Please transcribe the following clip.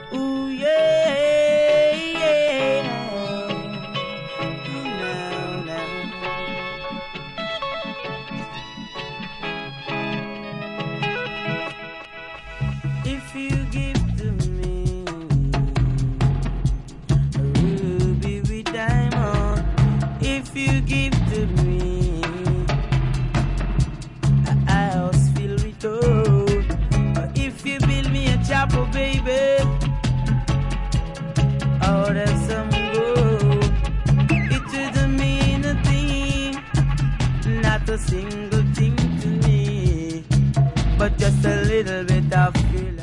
Ooh, yeah, yeah. Now, now. If you give to me a ruby with diamond, if you give to me a house filled with gold, or if you build me a chapel, baby, out of some gold, it wouldn't mean a thing, not a single thing to me, but just a little